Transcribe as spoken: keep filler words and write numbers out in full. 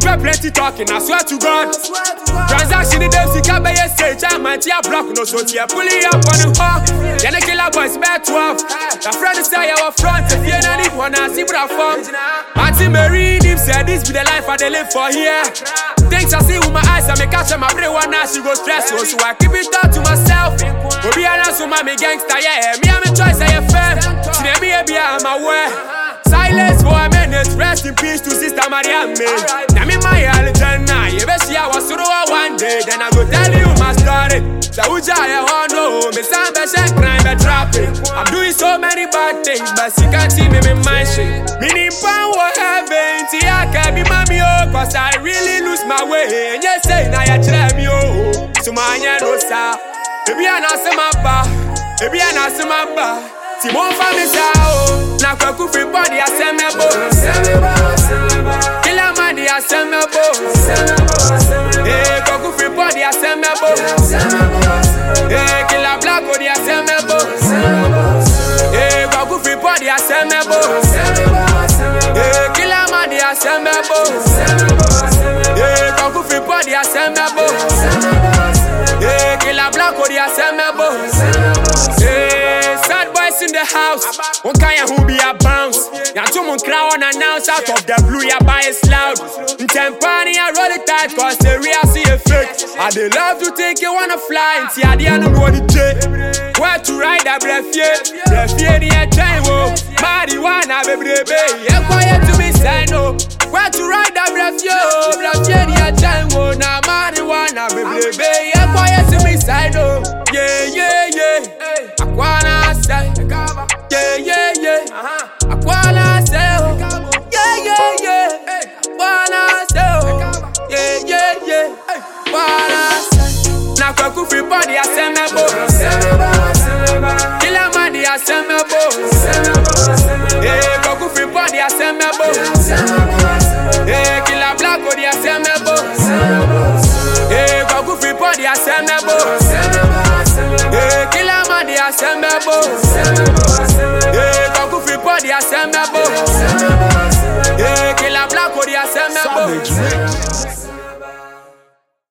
swear plenty talking, I swear to God. Transaction in them, see Kabe, say, Jam, my tea block, no so tea, pulling up on the hall. Then the killer boys, bad twelve. The friend is say, our front, if you're not one, I see what I form. Martin Marine, him said, this be the life I they live for here. Things I see with my eyes, I make catch my brain one now, she go stressful, so I keep it down to myself. Obi Anas, my gangster, yeah, me, I'm a choice, I am fam. See, me, I'm aware. Silence for a minute, rest in peace to Sister Mariam. Now me my Alexandra, you bet see I was through one day, then I go tell you my story. So which I want to know, me some best crime and traffic. I'm doing so many bad things, but you can't see me in my shit. Me need power heaven, see I can't be mommy oh, cause I really lose my way. And you say now you try me oh, so my hand no sa. Baby I not see my bar, baby I not see my bar. Si mon femme sao, na kwa kufi body aseme bo. Kila mandi aseme bo. Eh, kwa kufi body aseme bo. Eh, kila black body aseme bo. Eh, kwa kufi body aseme bo. Eh, kila mandi aseme bo. Eh, kwa kufi body aseme bo. Eh, kila black body aseme bo. Eh, sad boys in the house, one kind who be a bounce. Ya two mon crown announce out of the blue, ya buy it loud. Tempani, I roll it tight, cause the real see effect. I they love to take you wanna fly, and see I didn't know what it take. Where to ride that breath, yeah, breath, yeah, the train, whoa. Marijuana, baby, baby, yeah, quiet to me, say no. Where to ride that breath, yo, breath, yeah, the train, whoa. Now, marijuana, baby, baby, yeah, quiet to me, say no. Yeah, yeah, yeah. I wanna say, yeah, yeah, yeah. I wanna say, oh, yeah, yeah, yeah. I wanna say, oh, yeah, yeah, yeah. Wanna say, na kwa kufi body aseme bo. Kila mandi aseme bo. Eh, kwa kufi body aseme bo.